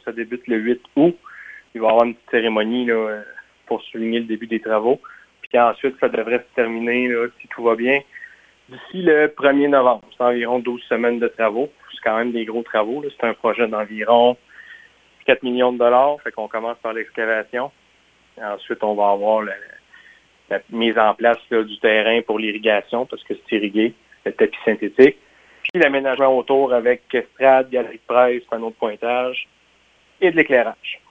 ça débute le 8 août. Il va y avoir une petite cérémonie là, pour souligner le début des travaux. Puis ensuite, ça devrait se terminer, là, si tout va bien, d'ici le 1er novembre. C'est environ 12 semaines de travaux. C'est quand même des gros travaux. Là. C'est un projet d'environ 4 millions de dollars. Fait qu'on commence par l'excavation. Ensuite, on va avoir la mise en place là, du terrain pour l'irrigation, parce que c'est irrigué, le tapis synthétique. Puis l'aménagement autour avec estrade, galerie de presse, panneaux de pointage et de l'éclairage.